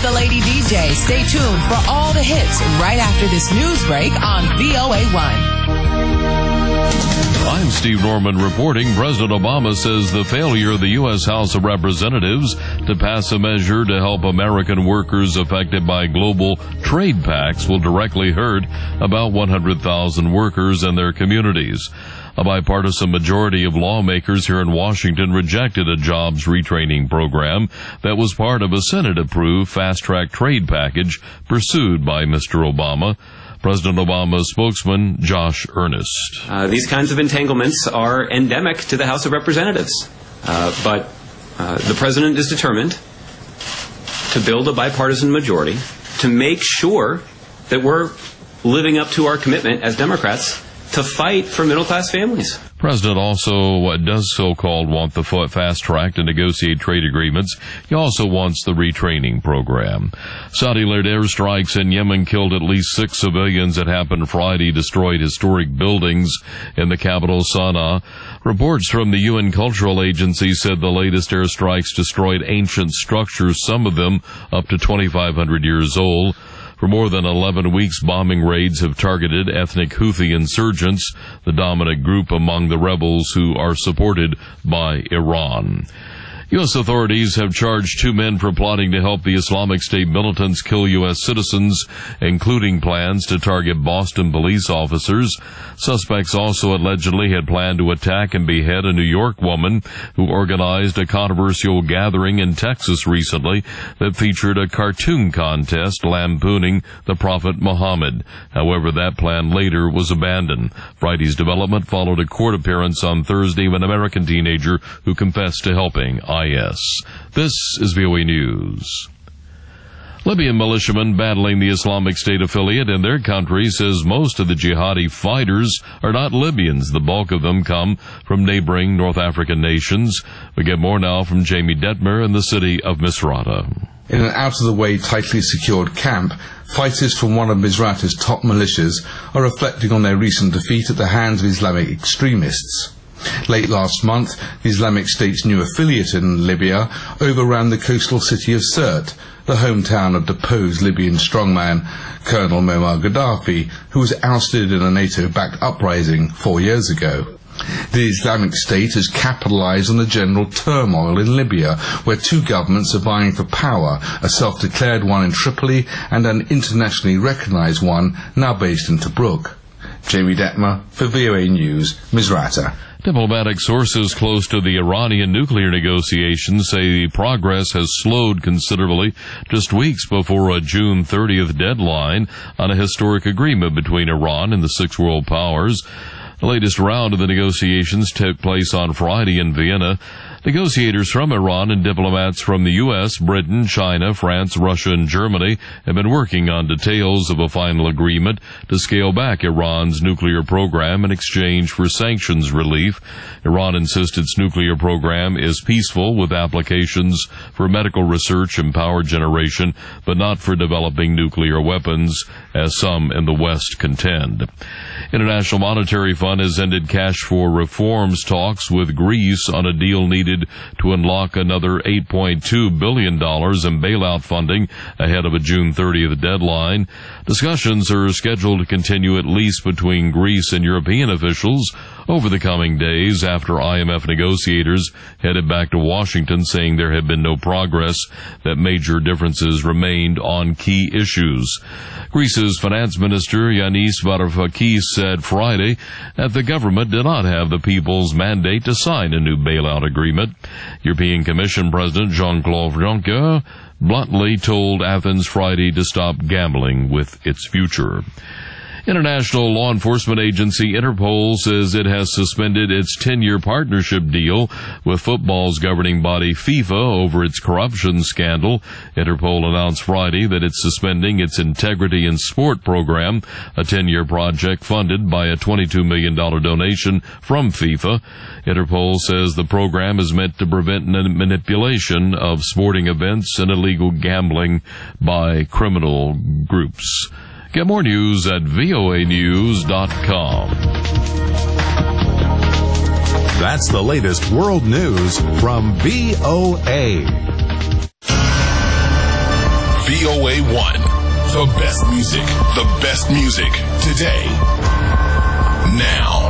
the Lady DJ. Stay tuned for all the hits right after this news break on VOA1. I'm Steve Norman reporting. President Obama says the failure of the U.S. House of Representatives to pass a measure to help American workers affected by global trade pacts will directly hurt about 100,000 workers and their communities. A bipartisan majority of lawmakers here in Washington rejected a jobs retraining program that was part of a Senate-approved fast-track trade package pursued by Mr. Obama. President Obama's spokesman, Josh Earnest. These kinds of entanglements are endemic to the House of Representatives. But the President is determined to build a bipartisan majority to make sure that we're living up to our commitment as Democrats to fight for middle-class families. President also does so-called want the fast track to negotiate trade agreements. He also wants the retraining program. Saudi-led airstrikes in Yemen killed at least 6 civilians that happened Friday, destroyed historic buildings in the capital Sana'a. Reports from the UN Cultural Agency said the latest airstrikes destroyed ancient structures, some of them up to 2,500 years old. For more than 11 weeks, bombing raids have targeted ethnic Houthi insurgents, the dominant group among the rebels who are supported by Iran. U.S. authorities have charged 2 men for plotting to help the Islamic State militants kill U.S. citizens, including plans to target Boston police officers. Suspects also allegedly had planned to attack and behead a New York woman who organized a controversial gathering in Texas recently that featured a cartoon contest lampooning the Prophet Muhammad. However, that plan later was abandoned. Friday's development followed a court appearance on Thursday of an American teenager who confessed to helping IS. This is VOA News. Libyan militiamen battling the Islamic State affiliate in their country says most of the jihadi fighters are not Libyans. The bulk of them come from neighboring North African nations. We get more now from Jamie Detmer in the city of Misrata. In an out-of-the-way, tightly secured camp, fighters from one of Misrata's top militias are reflecting on their recent defeat at the hands of Islamic extremists. Late last month, the Islamic State's new affiliate in Libya overran the coastal city of Sirte, the hometown of deposed Libyan strongman Colonel Muammar Gaddafi, who was ousted in a NATO-backed uprising 4 years ago. The Islamic State has capitalized on the general turmoil in Libya, where 2 governments are vying for power, a self-declared one in Tripoli and an internationally recognized one now based in Tobruk. Jamie Detmer for VOA News, Misrata. Diplomatic sources close to the Iranian nuclear negotiations say progress has slowed considerably just weeks before a June 30th deadline on a historic agreement between Iran and the 6 world powers. The latest round of the negotiations took place on Friday in Vienna. Negotiators from Iran and diplomats from the U.S., Britain, China, France, Russia, and Germany have been working on details of a final agreement to scale back Iran's nuclear program in exchange for sanctions relief. Iran insists its nuclear program is peaceful with applications for medical research and power generation, but not for developing nuclear weapons, as some in the West contend. International Monetary Fund has ended cash for reforms talks with Greece on a deal needed to unlock another $8.2 billion in bailout funding ahead of a June 30th deadline. Discussions are scheduled to continue at least between Greece and European officials over the coming days after IMF negotiators headed back to Washington saying there had been no progress, that major differences remained on key issues. Greece's finance minister Yanis Varoufakis said Friday that the government did not have the people's mandate to sign a new bailout agreement. European Commission President Jean-Claude Juncker bluntly told Athens Friday to stop gambling with its future. International law enforcement agency Interpol says it has suspended its 10-year partnership deal with football's governing body FIFA over its corruption scandal. Interpol announced Friday that it's suspending its Integrity in Sport program, a 10-year project funded by a $22 million donation from FIFA. Interpol says the program is meant to prevent manipulation of sporting events and illegal gambling by criminal groups. Get more news at voanews.com. That's the latest world news from VOA. VOA1. The best music. The best music. Today. Now.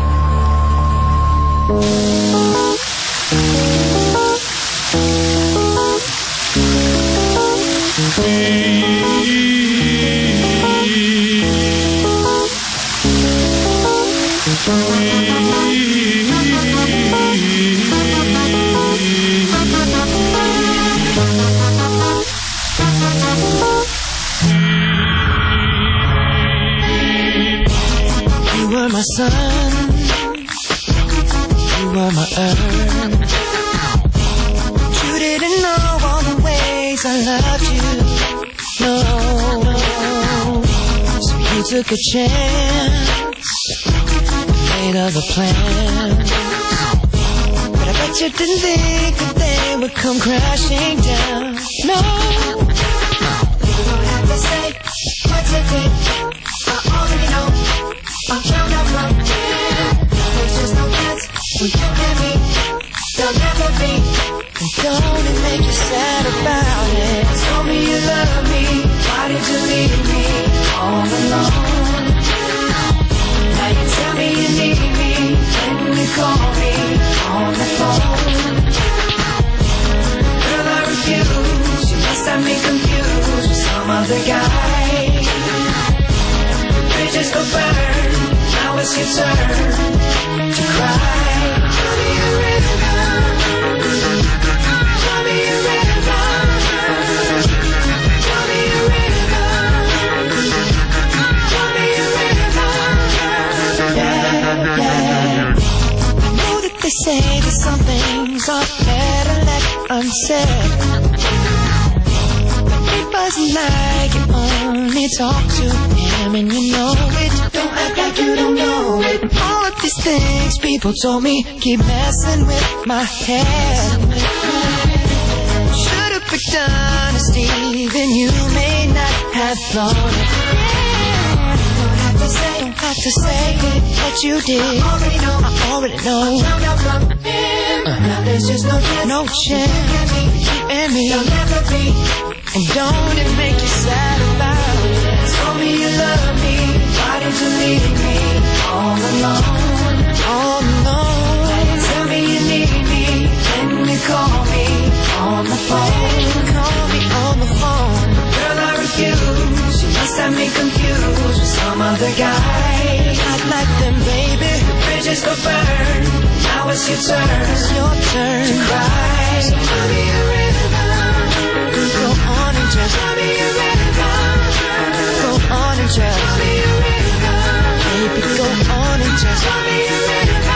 You were my sun, you were my earth. You didn't know all the ways I loved you, no. So you took a chance, made other plans. But I bet you didn't think that they would come crashing down, no. You don't have to say what you did, I already know. There's just no chance for you and me. There'll never be. And don't it make you sad about it? Told me you love me. Why did you leave me all alone? Now you tell me you need me when you call me on the phone. Girl, I refuse. You must have me confused with some other guy. Bridges go burn. Now it's your turn to cry. Tell me a river. Tell me a river. Tell me a river. Tell me a river. Yeah, yeah. I know that they say that some things are better left unsaid. But it wasn't like you only talk to him and you know it. Don't act like you don't know it. All of these things people told me keep messing with my head. Should've picked honesty, then you may not have thought it. Don't have to say what you did. I already know. Now there's just no chance for you and me. There'll never be. And don't it make you sad about it? Told me you love me. Why did you leave me all alone? All alone. Tell me you need me when you call me on the phone. Call me on the phone. Girl, I refuse. You must have me confused with some other guy. Not like them, baby. The bridges go burn. Now it's your turn. It's your turn to cry. So tell me a river. Go on and just tell me a river. Go on and just tell me a river. Baby, go on and just tell me a river.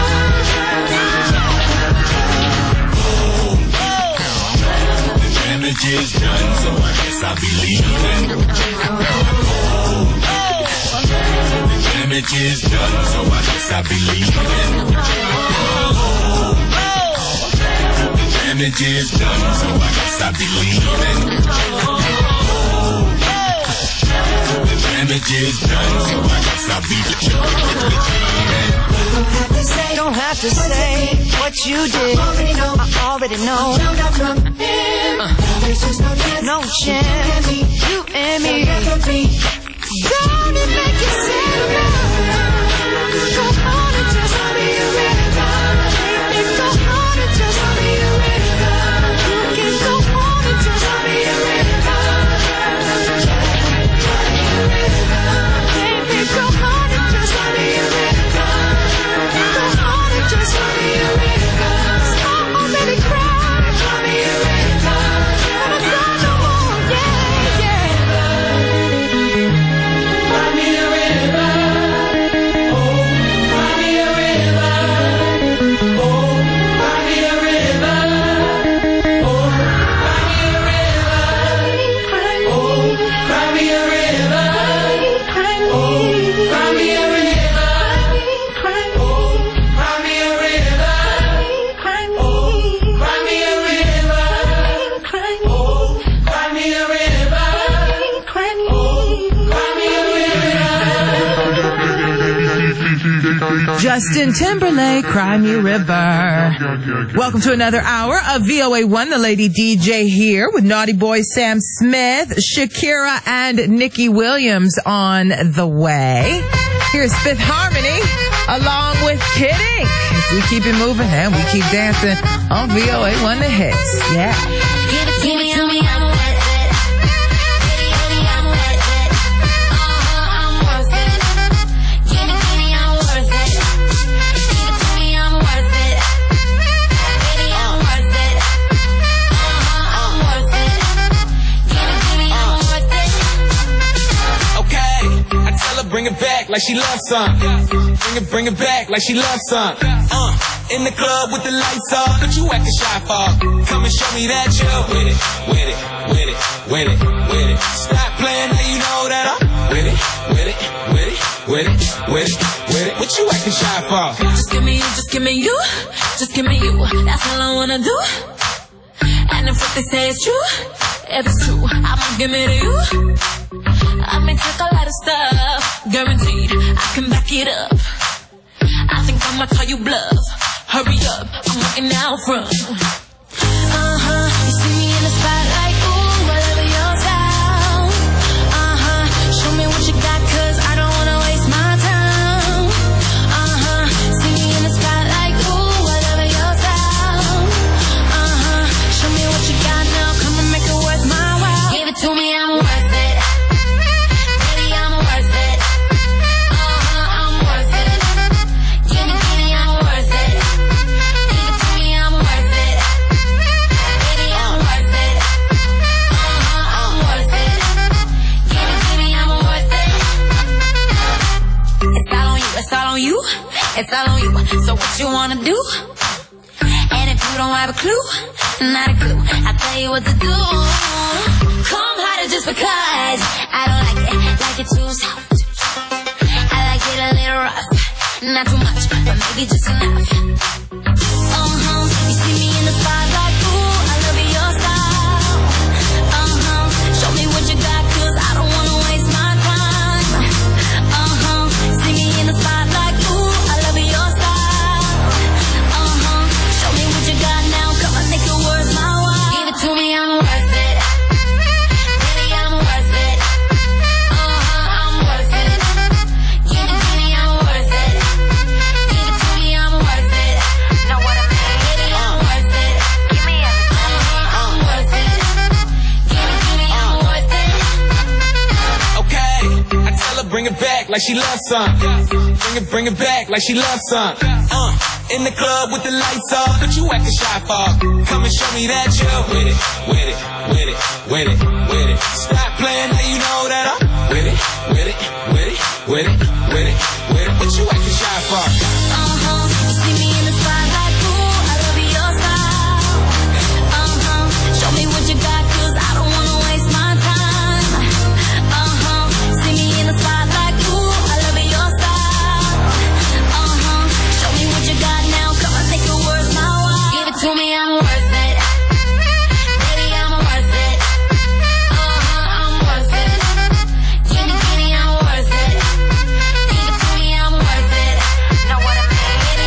The damage is done, so I guess I'll be leaving. The damage is done, so I guess I'll be leaving. The damage is done, so I guess I'll be leaving. The damage is done, so I guess I'll be leaving. Don't have to say what you did. I already know. There's just no chance. You and me. Don't it make you sad? Go on and just tell me a river. Go on and just tell me a river. You can go on and just tell me a river. Baby, go on and just tell me a river. Go on and just tell me a river. Stop already crying. Tell me a river. But I'm done no more. Yeah, yeah. Justin Timberlake, Cry Me a River. Welcome to another hour of VOA1. The Lady DJ here with Naughty Boy Sam Smith, Shakira, and Nikki Williams on the way. Here's Fifth Harmony along with Kid Ink. If we keep it moving and we keep dancing on VOA1 The Hits. Yeah. Give it to me, I'm worth it. Baby, I'm worth it. I'm worth it. Give me, I'm worth it. Give it to me, I'm worth it. Baby, I'm worth it. I'm worth it. Give me, I'm worth it. Okay, I tell her bring it back like she loves some. Bring it back like she loves some. In the club with the lights off, but you acting shy for. Come and show me that you're with it, with it, with it, with it, with it. Stop playing, now you know that I'm with it, with it, with it, with it, with it, with it. What you acting shy for? Just give me you, just give me you, just give me you. That's all I wanna do. And if what they say is true, if it's true, I'ma give it to you. I may take a lot of stuff, guaranteed I can back it up. I think I'ma call you bluff. Hurry up, I'm walking out front. You see me in the spotlight, ooh, I love your style. Show me what you got, cause I don't wanna waste my time. See me in the spotlight, ooh, I love your style. Show me what you got now, come and make it worth my while. Give it to me, I'm worth it. Baby, I'm worth it. I'm worth it. Give me, I'm worth it. Give it to me, I'm worth it. Baby, I'm worth it. I'm worth it. Give me, I'm worth it. It's all on you, it's all on you, it's all on you. So what you wanna do? And if you don't have a clue, not a clue, I'll tell you what to do. Come harder just because I don't like it too soft. I like it a little rough, not too much, but maybe just enough. You see me in the spotlight, ooh, I love your style. Show me what you got, cause I don't wanna waste my time. See me in the spotlight, ooh, I love your style. Show me what you got now, come on, make it worth my while. Give it to me, I'm worth it. Baby, I'm worth it. I'm worth it. Give me, I'm worth it. Give it to me, I'm worth it. Know what I mean? Baby, I'm worth it. Give me everything. I'm worth it. Give me, I'm worth it. Okay, I tell her bring it back like she loves some. Bring it back like she loves some. In the club with the lights off, but you acting shy for. Come and show me that you're with it, with it, with it, with it, with it. Stop playing, now you know that I'm with it, with it, with it, with it, with it, with it. What you acting shy for? You see me in the spotlight, ooh, I love your style. Show me what you got, cause I don't wanna waste my time. See me in the spotlight, ooh, I love your style. Show me what you got now, come on, make it worth my while. Give it to me, I'm worth it. Baby, I'm worth it. I'm worth it. Give me, I'm worth it. Give it to me, I'm worth it. Know what I mean? Baby,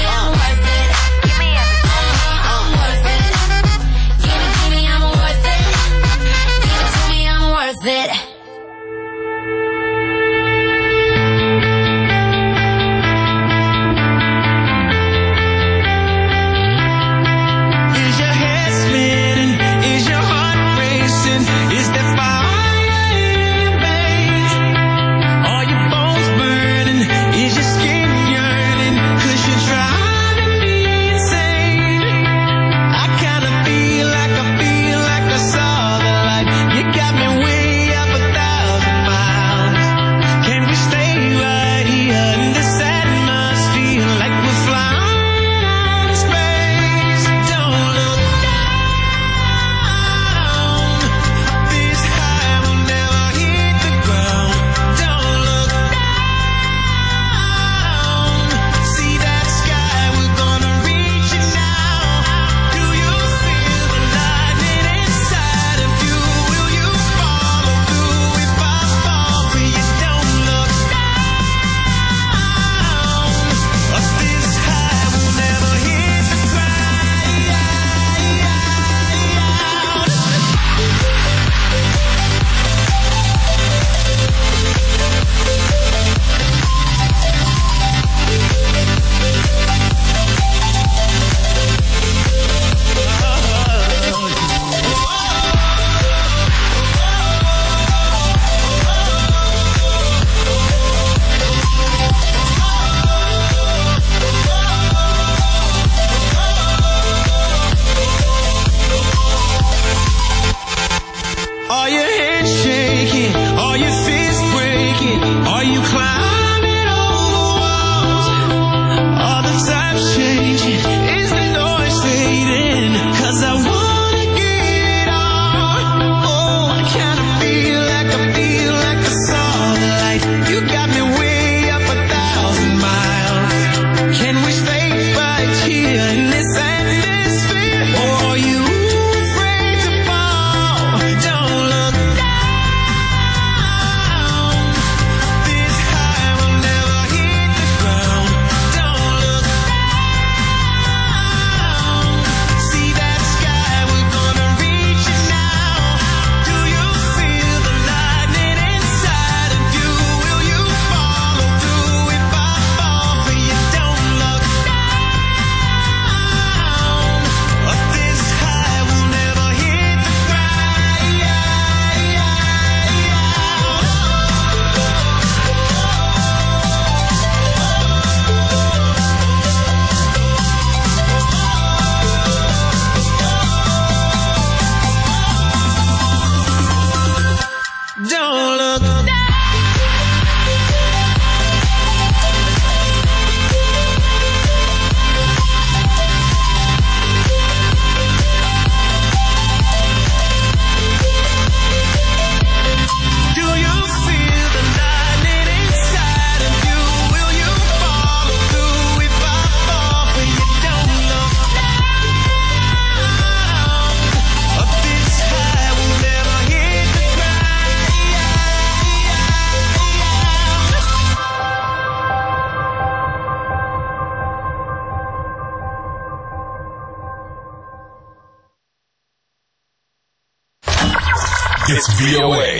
Are your hands shaking? Are your fists breaking? Are you climbing over walls? Are the times changing? Is the noise fading? 'Cause I wanna give it all. Oh, I kinda feel like I saw the light. You got me way up 1,000 miles. Can we stay right here in this atmosphere? Or are you afraid to fall? Don't look down. This high will never hit the ground. Don't look down. See that sky, we're gonna reach it now. Do you feel the lightning inside of you? Will you follow through if I fall for you? Don't look down. This high will never hit the ground. Don't look down. Do you feel the lightning inside of you? Will you follow through if I fall for you? Don't look down. This high will never hit the ground. It's VOA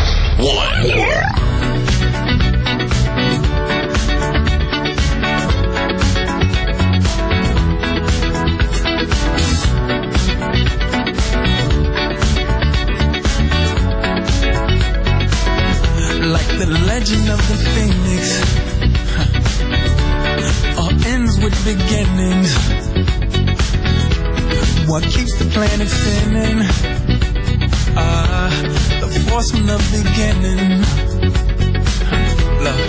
1. Like the legend of the phoenix, all ends with beginnings. What keeps the planet spinning? The force from the beginning. Look.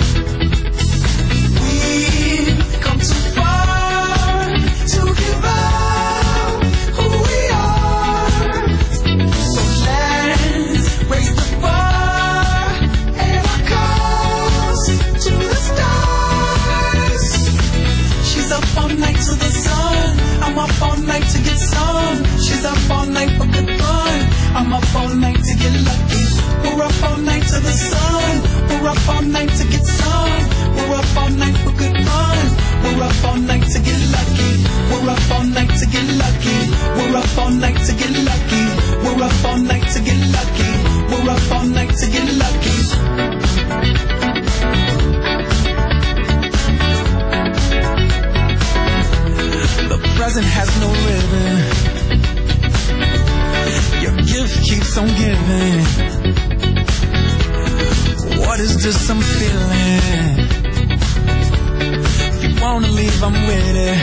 We've come too far to give up who we are. So let's raise the bar and our cause to the stars. She's up all night to the sun. I'm up all night to get some. She's up all night for good fun. I'm up all night to get lucky. We're up all night to the sun. We're up all night to get some. We're up all night for good fun. We're up all night to get lucky. We're up all night to get lucky. We're up all night to get lucky. We're up all night to get lucky. We're up all night to get lucky. The present has no ribbon. Your gift keeps on giving. What is this I'm feeling? If you wanna leave, I'm with it.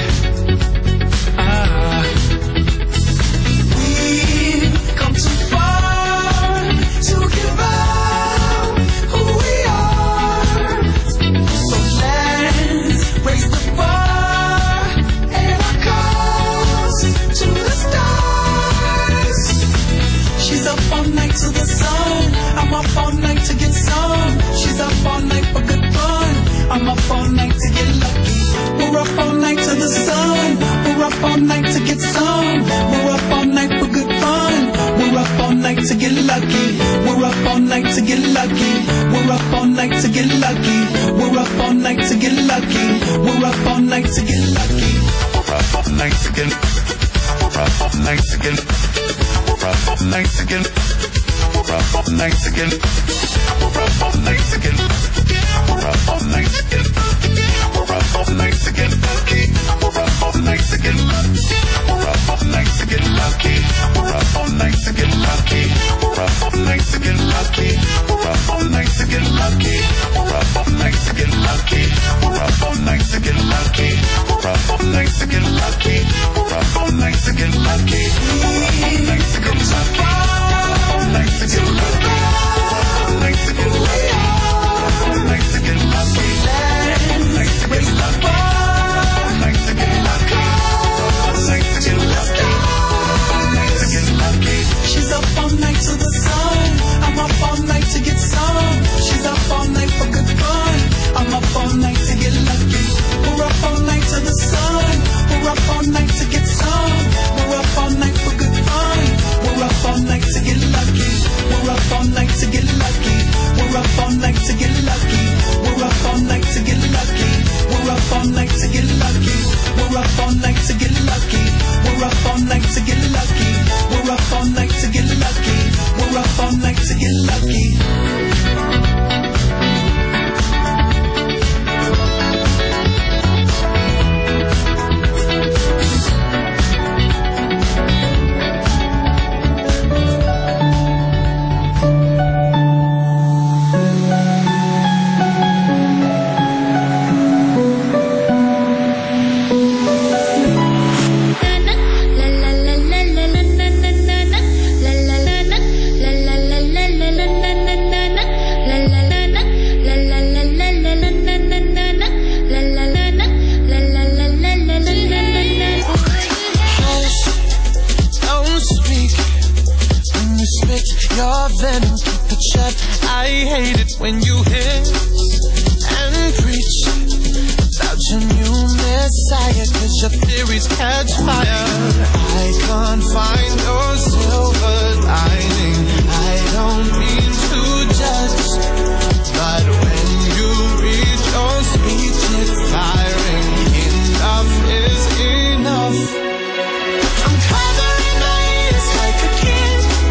We've come too far to give up who we are. So let's raise the bar and our cause to the stars. She's up all night to the sun. I'm up all night to get some. She's up all night for good fun. I'm up all night to get lucky. We're up all night to the sun. We're up all night to get some. We're up all night for good fun. We're up all night to get lucky. We're up all night to get lucky. We're up all night to get lucky. We're up all night to get lucky. We're up all night to get lucky. We're up all night to get. We're up all night to get. We're up all night to get. We're up all night to get. We're up all night to get. We're up all night to get. We're up all night to get lucky. We're up all night to get lucky. We're up all night to get lucky. We're up all night to get lucky. We're up all night to get lucky. We're up all night to get lucky. We're up all night to get lucky. We're up all night to get lucky. We're up all night to get lucky. We're up all night to get lucky. We're up all night to get lucky. We're up all night to get lucky. get lucky. Your venom, keep it shut. I hate it when you hiss and preach about your new messiah, 'cause your theories catch fire. I can't find your silver lining. I don't mean to judge, but when you read your speech, it's tiring. Enough is enough. I'm covering my ears like a kid.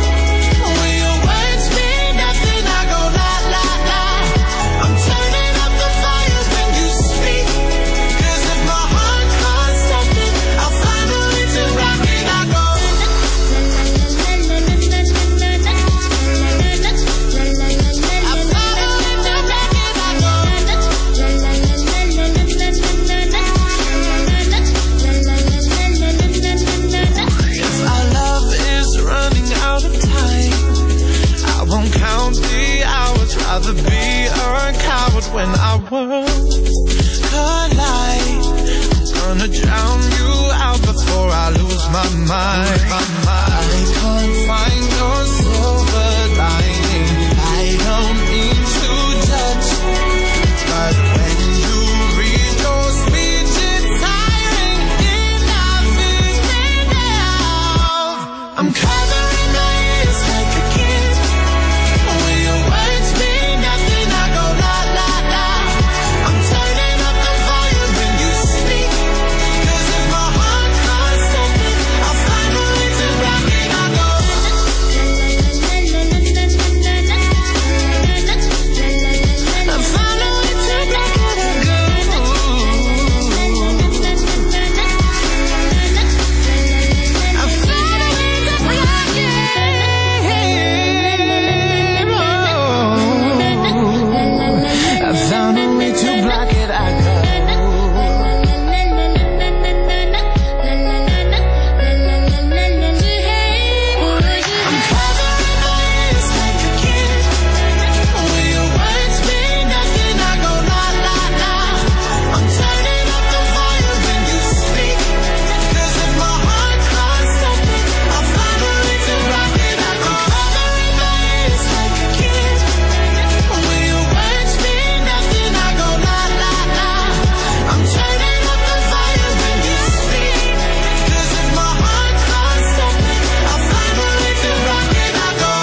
Rather be a coward when our worlds collide. I'm gonna drown you out before I lose my mind. I can't find your silver lining. I don't mean to judge, but when you read your speech, it's tiring. Enough is enough. I'm covering my ears like a kid. Will your words be nothing? I go la la la. I'm turning up the volume when you speak, 'cause if my heart can't stop it, I'll find a way to rock it. I go I found a way to rock it. I go I found a way to rock it. I found a way to block it. I go. I'm covering my ears like a kid. Will your words be nothing? I go la la la. I'm turning up the volume when you speak, 'cause if my heart can't stop it, I'll find a way to rock it. I go covering my ears like a kid. Will your words be nothing? I go la la la. I'm turning up the volume when you speak, 'cause if my heart can't stop it, I'll find a way to rock it. I go.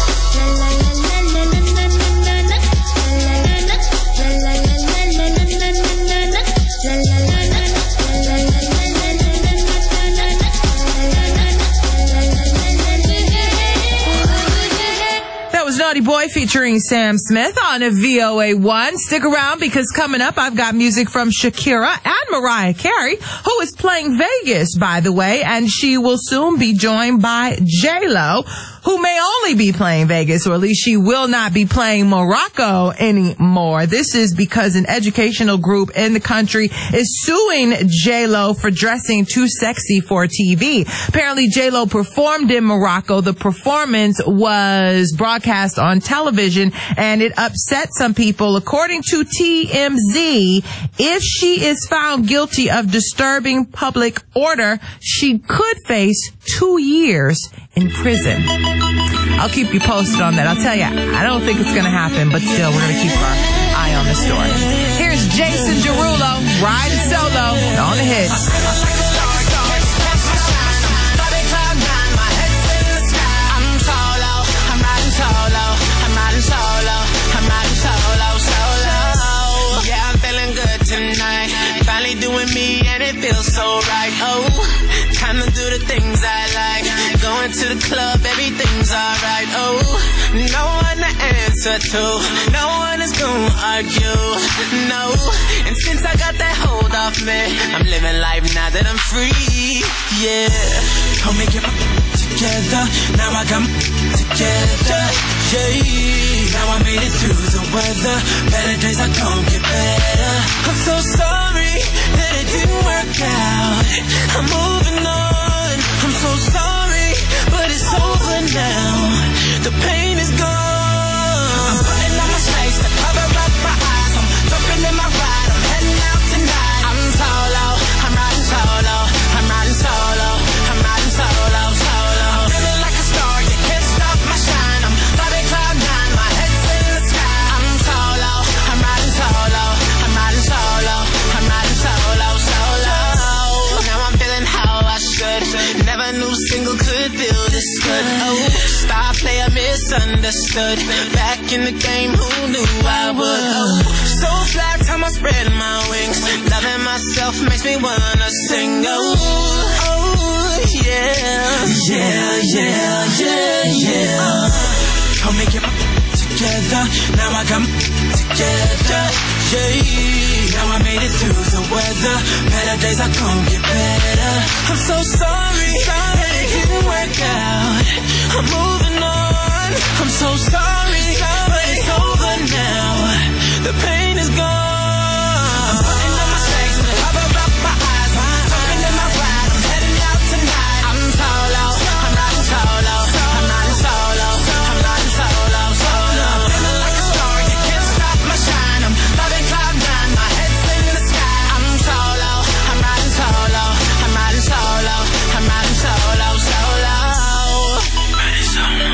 That was Naughty Boy featuring Sam Smith on a VOA1. Stick around because coming up, I've got music from Shakira and Mariah Carey, who is playing Vegas, by the way, and she will soon be joined by J-Lo, who may only be playing Vegas, or at least she will not be playing Morocco anymore. This is because an educational group in the country is suing J-Lo for dressing too sexy for TV. Apparently, J-Lo performed in Morocco. The performance was broadcast on television, and it upset some people. According to TMZ, if she is found guilty of disturbing public order, she could face 2 years in prison. I'll keep you posted on that. I'll tell you, I don't think it's going to happen, but still, we're going to keep our eye on the story. Here's Jason Derulo, riding solo on the hits. Tonight, finally doing me and it feels so right. Oh, time to do the things I like. Going to the club, everything's alright. Oh, no answer to. No one is gonna argue, no. And since I got that hold off me, I'm living life now that I'm free, yeah. Told me get my together, now I got my together, yeah. Now I made it through the weather, better days are gonna get better. I'm so sorry that it didn't work out, I'm moving on. I'm so sorry, but it's over now. The pain is gone. I'm putting on my shades to cover up my eyes. I'm jumping in my ride, I'm heading out tonight. I'm solo, I'm riding solo, I'm riding solo, I'm riding solo, solo. I'm feeling like a star, you can't stop my shine. I'm flying cloud nine, my head's in the sky. I'm solo, I'm riding solo, I'm riding solo, I'm riding solo, solo. Now I'm feeling how I should. Never knew single could feel this good. Oh, star player misunderstood. Back in the game, who knew I would? Oh, so fly, time I spread my wings. Loving myself makes me wanna sing. Oh, oh, yeah, yeah, yeah, yeah, yeah. Told me get my together, now I got my together, yeah. Now I made it through the weather, better days are gonna get better. I'm so sorry that it didn't work out, I'm moving on. I'm so sorry, but it's over now. The pain is gone. I'm putting on my shades to cover up my eyes. I'm jumping in my ride, I'm heading out tonight. I'm solo, I'm riding solo, I'm riding solo, I'm riding solo, solo. I'm feeling like a star, you can't stop my shine. I'm flying cloud nine, my head's in the sky. I'm solo, I'm riding solo, I'm riding solo, I'm riding solo, solo. Riding solo.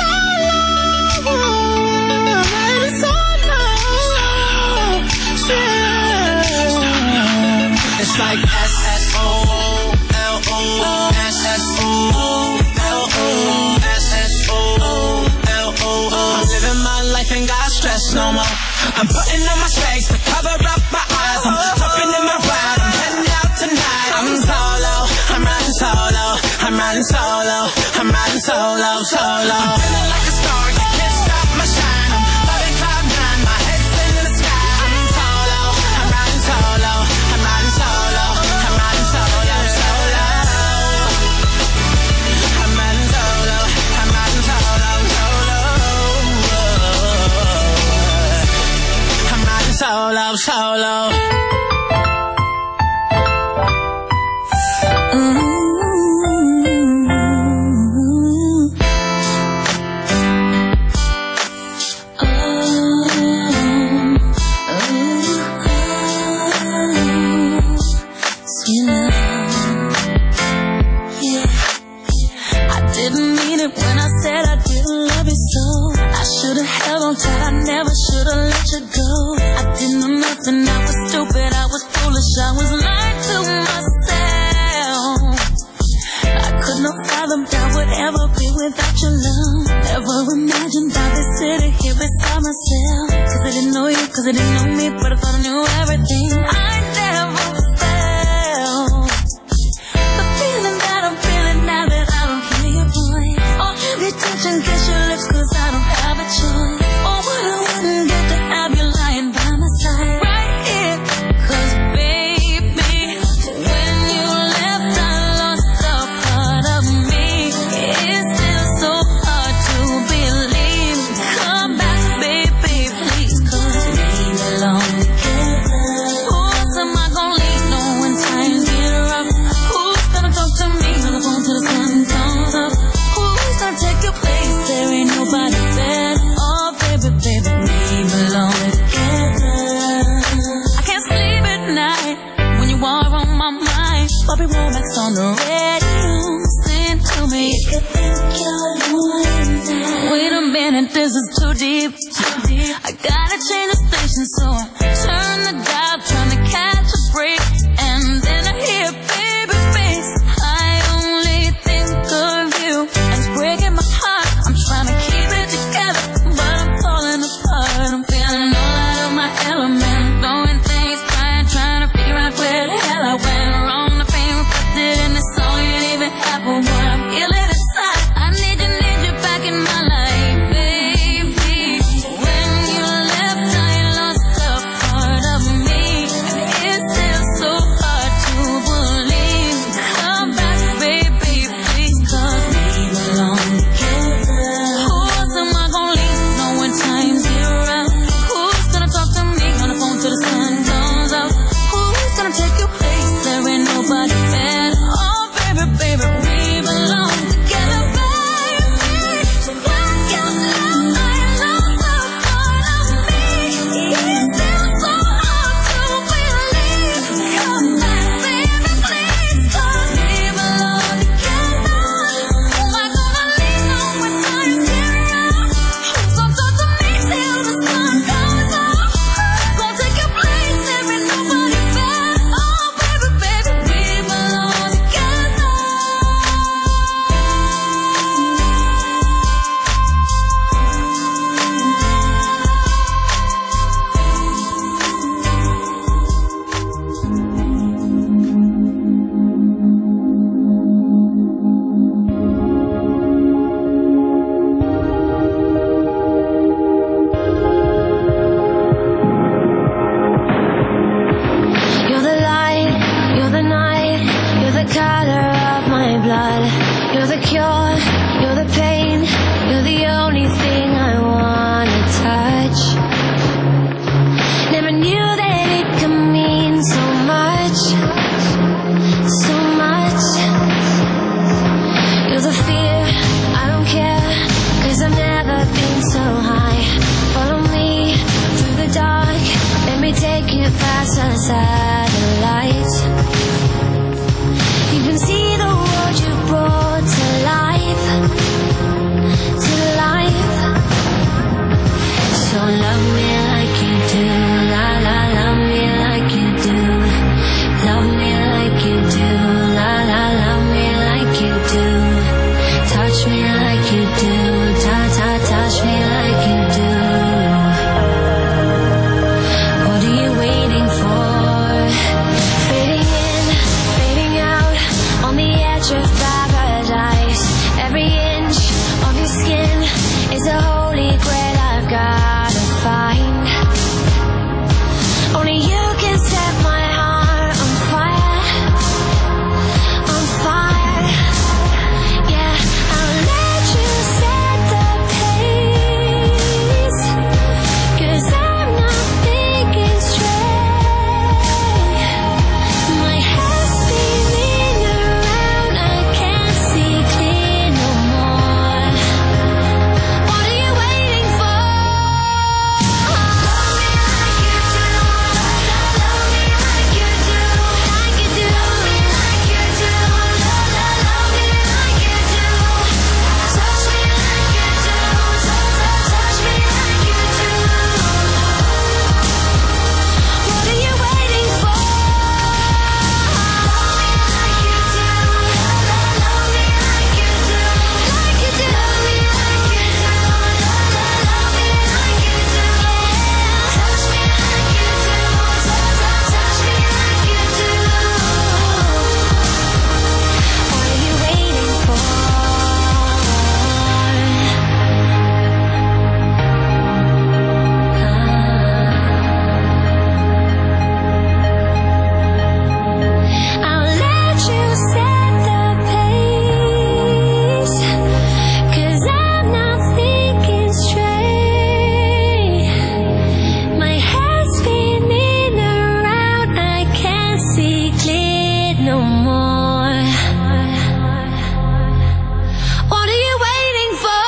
It's like S-S-O-L-O, S-S-O-L-O, S-S-O-L-O. I'm living my life, ain't got stress no more. I'm putting on my shades to cover up my eyes. I'm jumping in my ride, I'm heading out tonight. I'm solo, I'm riding solo, I'm riding solo, I'm riding solo, solo. I'm feeling like a star, you can't stop my shine. I'm flying cloud nine, my head's in the sky. I'm solo, I'm riding solo, I'm riding solo, I'm riding solo, solo. I'm riding solo, I'm riding solo, solo. I'm riding solo, solo. Cause I didn't know me, but I thought I knew everything. I never felt the feeling that I'm feeling now that I don't hear your voice. Or have you touching, kiss your lips, cause I don't have a choice. Or what I wouldn't get to have you lying by my side right here. Cause baby, when you left I lost a part of me. It's still so hard to believe. Come back baby, please, cause alone together. Who else am I gonna leave? No, when times get rough. Who's gonna talk to me on the phone till the sun comes up? Who's gonna take your place? There ain't nobody better. Oh, baby, baby, leave me alone together. I can't sleep at night when you are on my mind. Bobby Womack's on the radio. Sing to me. You could think you're one. Wait a minute, this is too deep. I gotta change the station, so I turn the dial, trying to catch a break. And then I hear baby face. I only think of you, and it's breaking my heart. I'm trying to keep it together, but I'm falling apart. I'm feeling all out of my element, throwing things, trying to figure out where the hell I went wrong. The pain reflected in the song, you didn't even have for what I'm feeling inside. I need you back in my life, baby. past on satellites. You can see the world you brought to life, to life. So love me like you do, la la, love me like you do. Love me like you do, la la, love me like you do. Touch me like you do, ta ta, touch me like you do. What are you waiting for? Fading in, fading out, on the edge of paradise. Every inch of your skin is a holy grail I've gotta find. Only you can set my heart on fire, on fire. Yeah, I'll let you set the pace, 'cause I'm not thinking straight. My head's spinning around, I can't see clear no more. What are you waiting for? Love me like you do, love me like you do, like you do, like you do, love me like you do, touch me like you do, touch me like you do. What are you waiting for? Love me like you do, love me like you do, like you do, love me like you do, love me like you do, touch me like you do, touch me like you do. What are you waiting for? I'll let you set the pace, 'cause I'm not thinking straight. My head's spinning around, I can't see clear no more. What are you waiting for?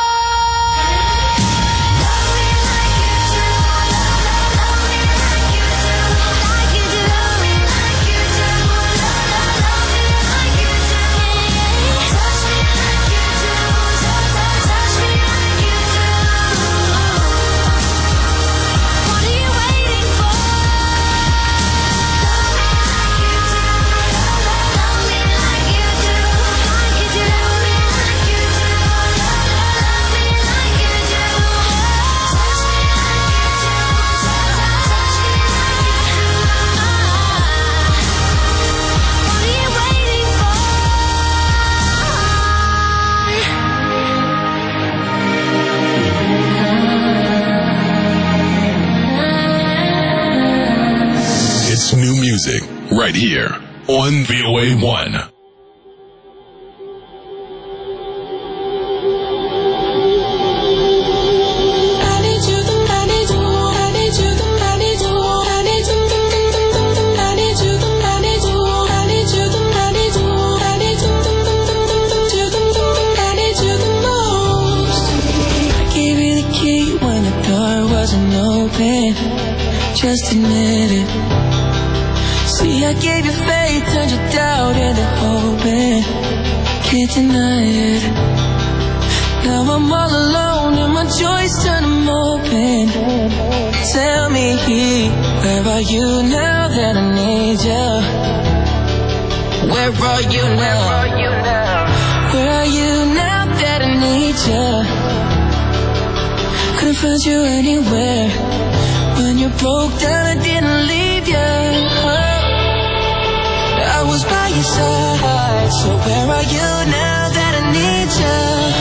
Love me like you do, love me like you do, like you do, like you do, love me like you do, touch me like you do, touch me like you do. What are you waiting for? Love me like you do, love me like you do, like you do, like you do, love me like you do, touch me like you do, touch me like you do. What are you waiting for? It's new music right here on VOA1. I gave you the key when the door wasn't open. Just admit it. See, I gave you faith, turned your doubt into hope, and can't deny it. Now I'm all alone and my joys turn them open. Tell me, where are you now that I need you? Where are you now? Where are you now that I need you? Couldn't find you anywhere. When you broke down, I didn't leave you. I was by your side. So where are you now that I need you?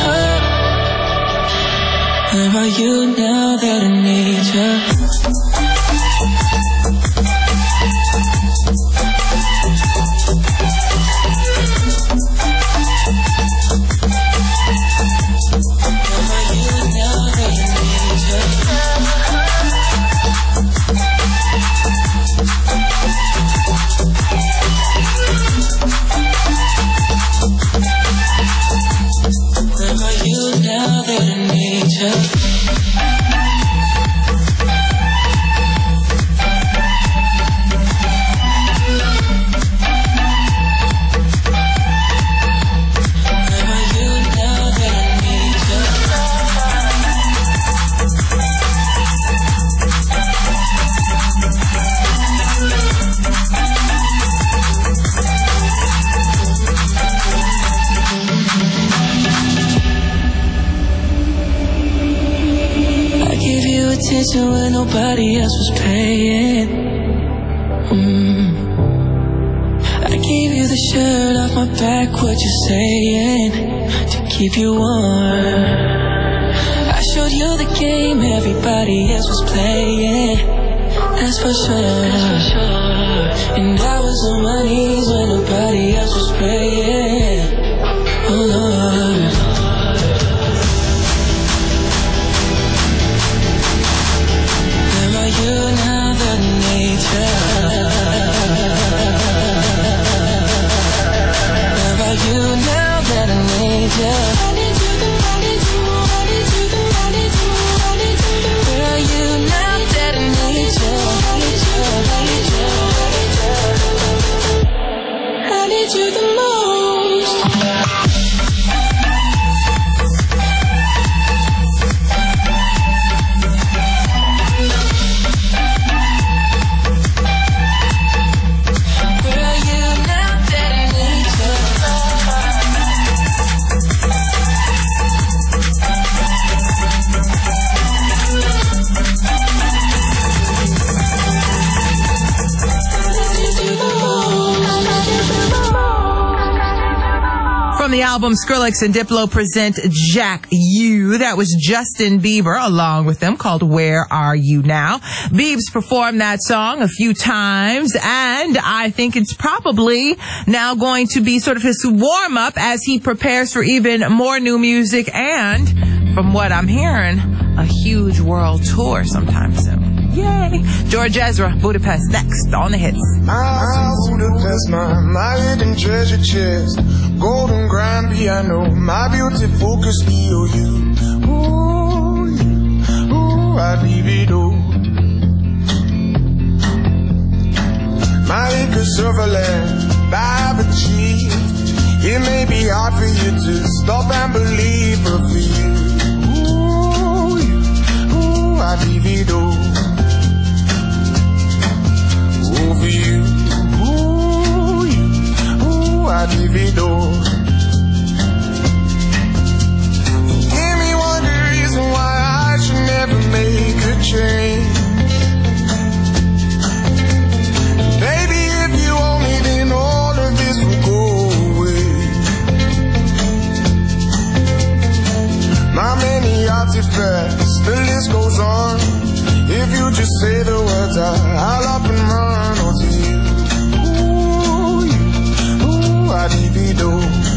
Where are you now that I need you? attention when nobody else was paying. I gave you the shirt off my back, what you saying? To keep you warm. I showed you the game everybody else was playing. That's for sure. And I was on my knees when nobody else was praying. Oh Lord. Where are you now, the nature? Where are you now that I need you? I need you, I need you, I need you, I need you, I need you. Where are you now that I need you? I need you, I need you, I need you the most. Where are you now that I need you? From the album Skrillex and Diplo present Jack U. That was Justin Bieber along with them, called Where Are You Now? Biebs performed that song a few times, and I think it's probably now going to be sort of his warm-up as he prepares for even more new music and, from what I'm hearing, a huge world tour sometime soon. Yay! George Ezra, Budapest, next on the hits. Budapest, my hidden treasure chest. Golden grand piano, my beauty focus EOU. Ooh, ooh, I leave it all. My acres of land I've achieved. It may be hard for you to stop and believe, but for you, ooh, I leave it all. Ooh, for you, ooh, I leave it all. Give me one good reason why I should never make a change. Baby, if you owe me, then all of this will go away. My many artifacts, the list goes on. If you just say the words, I'll up and run onto you. Ooh, I divido.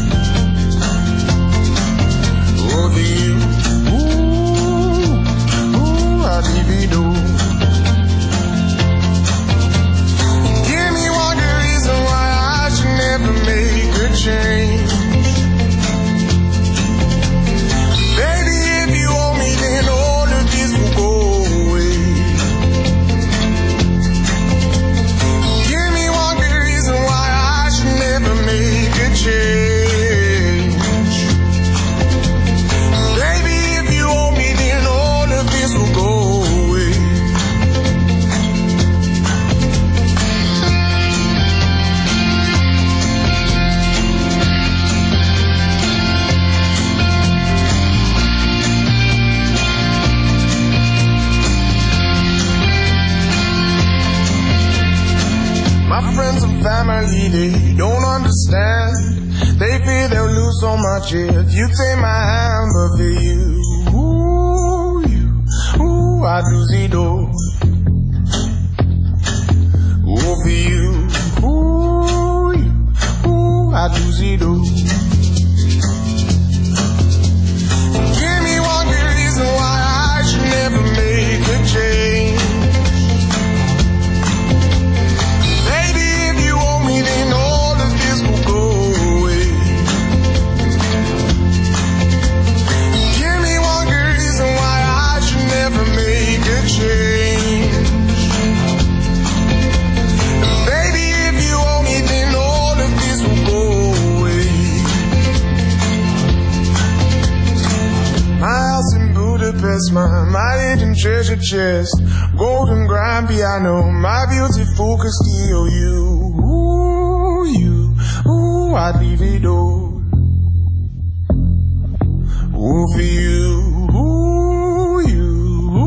Over you. Ooh, I divido. Give me one good reason why I should never make a change. Baby, if you owe me, then all of this will go away. Give me one good reason why I should never make a change. Baby, if you owe me, then all of this will go away. My friends and family, they don't understand. They fear they'll lose so much if you take my hand. But for you, ooh, I lose it all. Ooh, for you, ooh, I lose it all. Give me one good reason why I should never make a change. Baby, if you owe me, then all of this will go away. Give me one good reason why I should never make a change. Baby, if you owe me, then all of this will go away. My house in Budapest, my hidden treasure chest. Golden grand piano, my beauty focus EOU. Ooh, I leave it all. Ooh, for you, ooh, I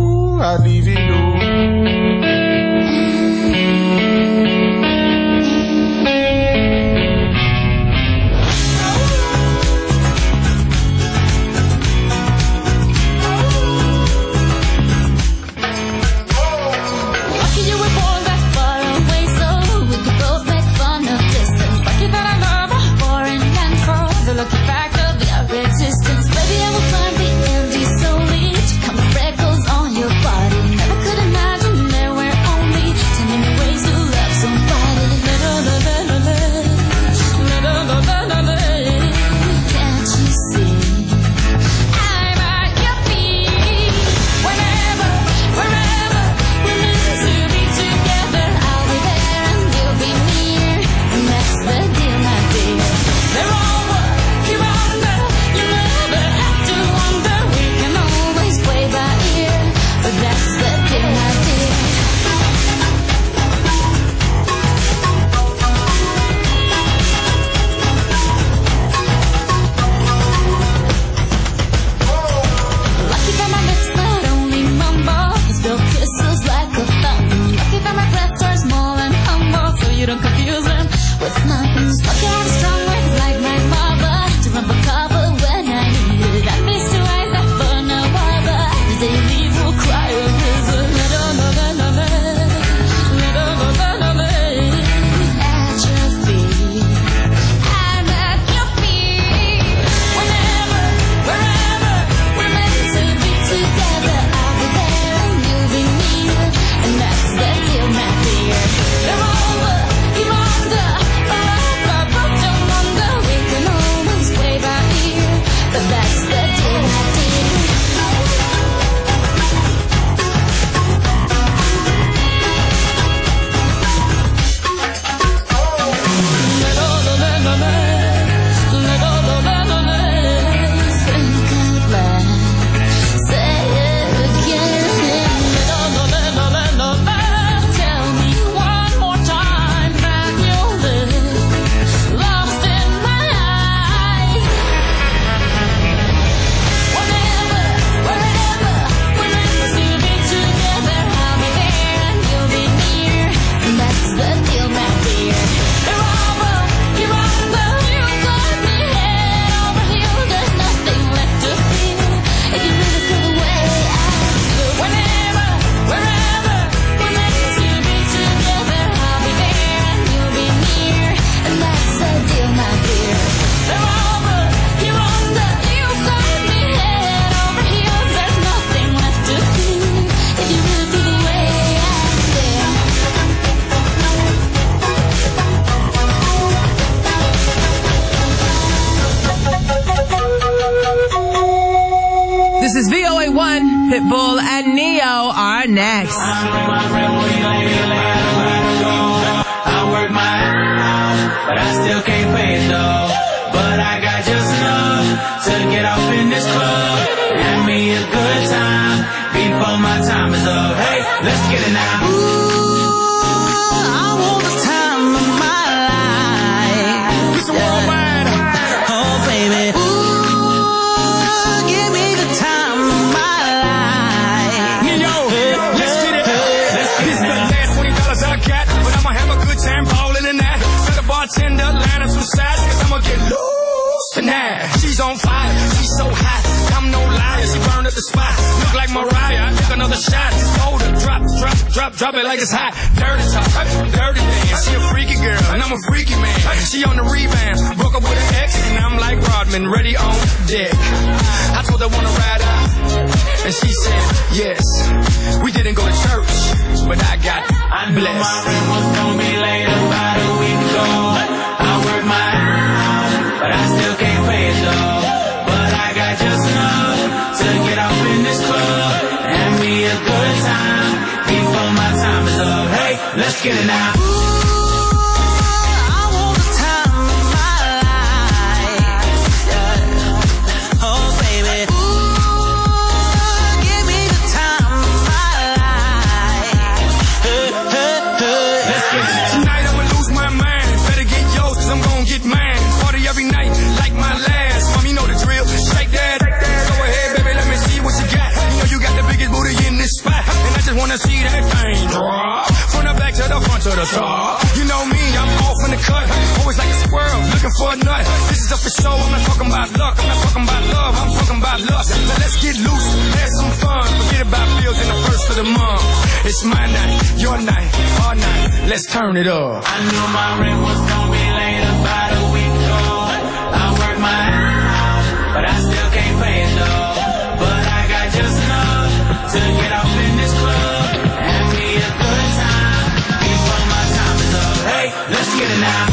This is VOA1. Pitbull and Neo are next. I work my ass, but I still can't pay it though. But I got just enough to get off in this club. Have me a good time before my time is up. Hey, let's get it now. I want the time of my life. It's a worldwide. Oh, baby. Give me the time of my life. Neo, let's get it. This is the last $20 I got, but I'ma have a good time balling in that. Tell the bartender, line up some sides, cause I'ma get loose tonight. She's on fire, she's so hot. I'm no liar, she burned up the spot. Look like Mariah, I took another shot. Hold her, drop it like it's hot. Dirty talk, dirty dance. She a freaky girl, and I'm a freaky man. She on the rebound, broke up with an ex, and I'm like Rodman, ready on deck. I told her wanna ride out, and she said yes. We didn't go to church, but I got I knew blessed. my friend was gonna be late about a week ago. I work my ass, but I still can't pay it though. But I got just enough to get off in this club. Have me a good time before my time is up. Hey, let's get it now. I want the time of my life. Oh, baby. Give me the time of my life. Let's get it now. Tonight I'ma lose my mind. Better get yours, cause I'm gonna get mine. Party every night, like my last. Mommy know the drill. Shake that. Go ahead, baby, let me see what you got. You know you got the biggest booty in this spot. wanna see that thing drop. From the back to the front to the top. You know me, I'm off in the cut. Always like a squirrel, looking for a nut. This is up for show, I'm not talking about luck. I'm not talking about love, I'm talking about lust. Now let's get loose, have some fun. Forget about bills in the first of the month. It's my night, your night, our night. Let's turn it up. I knew my rent was gonna be late about a week ago. I worked my ass off, but I still can't pay it though. But I got just enough to get off in this club. Have me a good time before my time is up. Hey, let's get it now.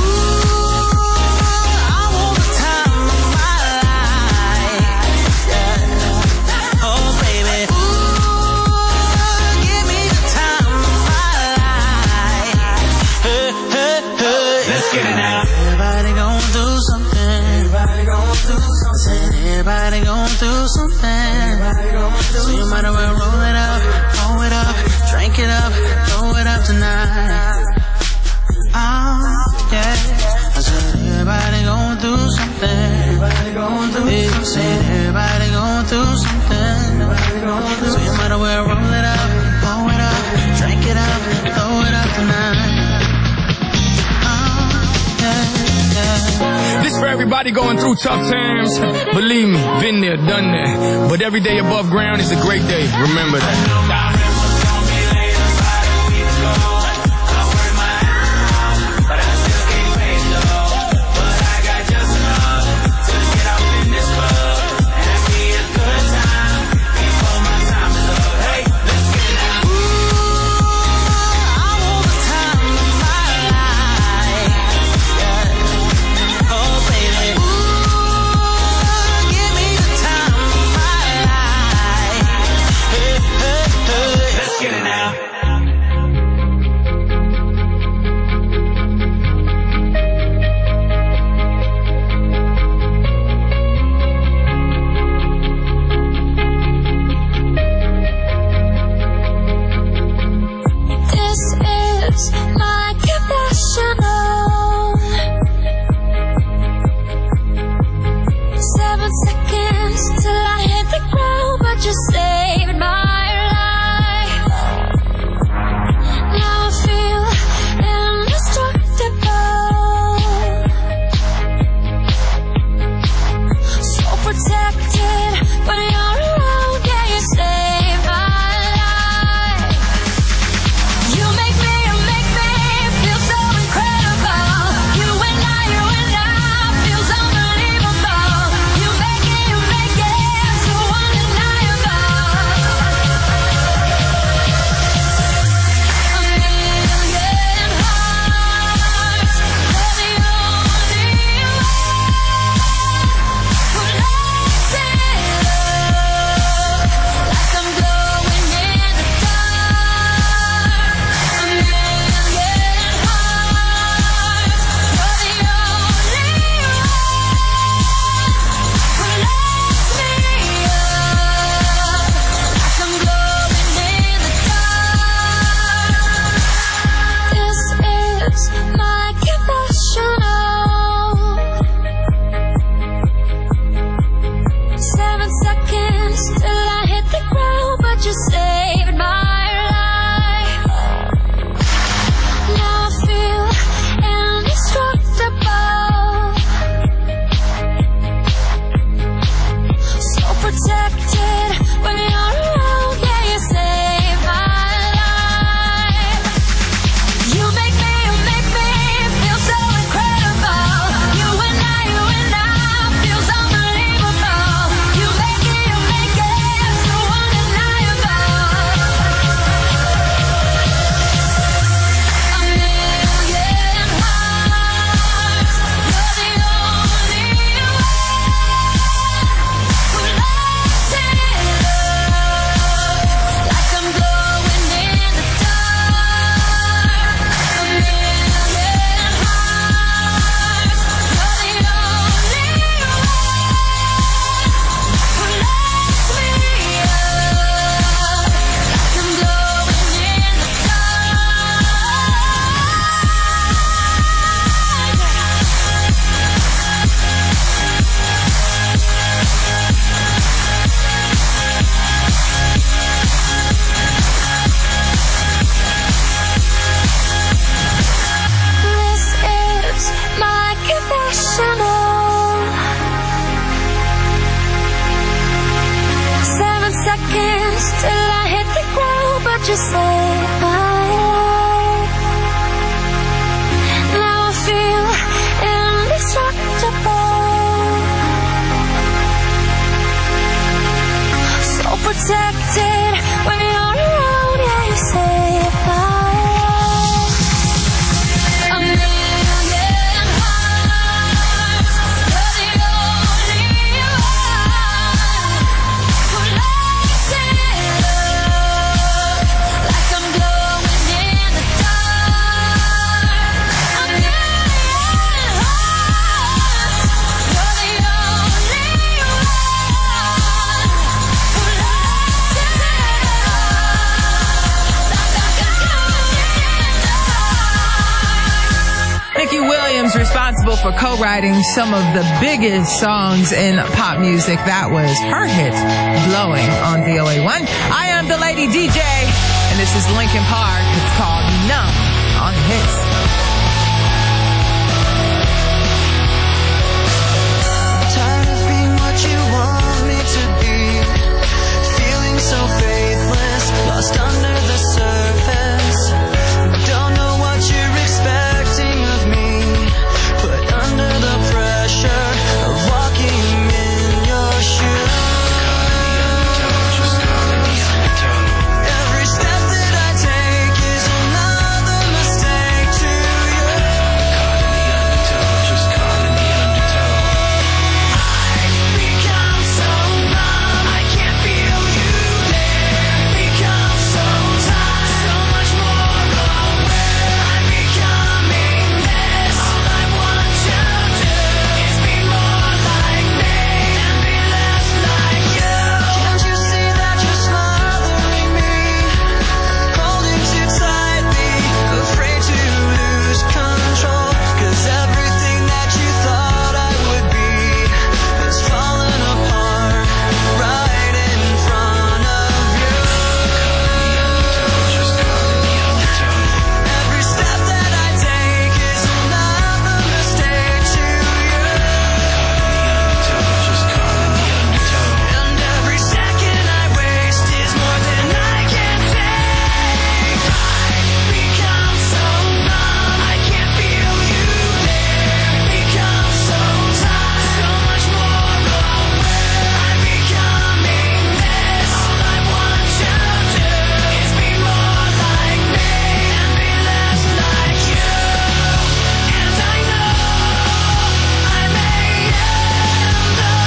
Everybody gon' do something. So you might as well roll it up, drink it up, throw it up tonight. Oh, yeah. I said everybody gon' do something. Everybody gon' do something. Everybody gon' do something. So you might as well roll it up, drink it up, throw it up tonight. This for everybody going through tough times. Believe me, been there, done that. But every day above ground is a great day. Remember that. you say bye. Now I feel indestructible, so protected when you're around. Yeah, you say bye. A million hearts, you're the only one who lights it up like I'm glowing in the dark. A million hearts, you're the only one who lights it up. Nikki Williams, responsible for co-writing some of the biggest songs in pop music. That was her hit, Blowing, on VOA1. I am the Lady DJ, and this is Linkin Park. It's called Numb on Hits. Tired of being what you want me to be, feeling so faithless, lost under the surface. Don't know what you're expecting of me, put under the pressure of walking in your shoes. Every step that I take is another mistake to you. I've become so numb, I can't feel you there. Become so tired, so much more aware. I'm becoming this. All I want to do is be more like me and be less like you. Can't you see that you're smothering me, holding too tightly, afraid to lose control? 'Cause everything that you thought I would be is falling apart right in front of you. Every step that I take is another mistake to you. And every second I waste is more than I can take. I've become so numb, I can't feel you there. Become so tired, so much more aware. I'm becoming this. All I want to do is be more like me and be less like you. And I know I may end up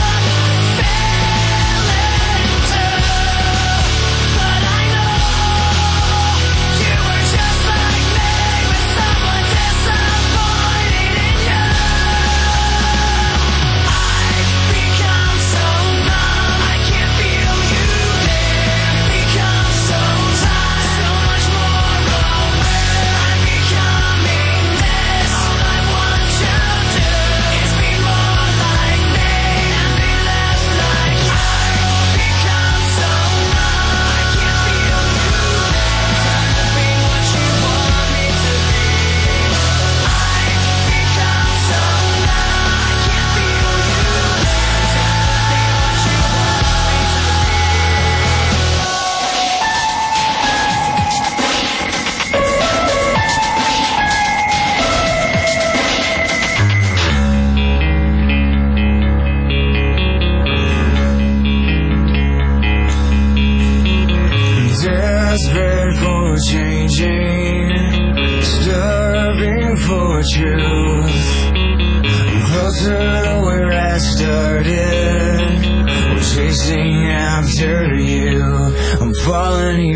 failing too, but I know you were just like me, with someone disappointed in you. I've become so numb, I can't feel you there. Become so tired, so much more aware. I'm becoming this. All I want to do is be more like me and be less like you. Become so numb, I can't feel you there. Tired of being what you want me to be. I've become so numb, I can't feel you there. Tired of being what you want me to Desperate for changing, starving for truth. I'm closer to where I started. I'm chasing after you. I'm falling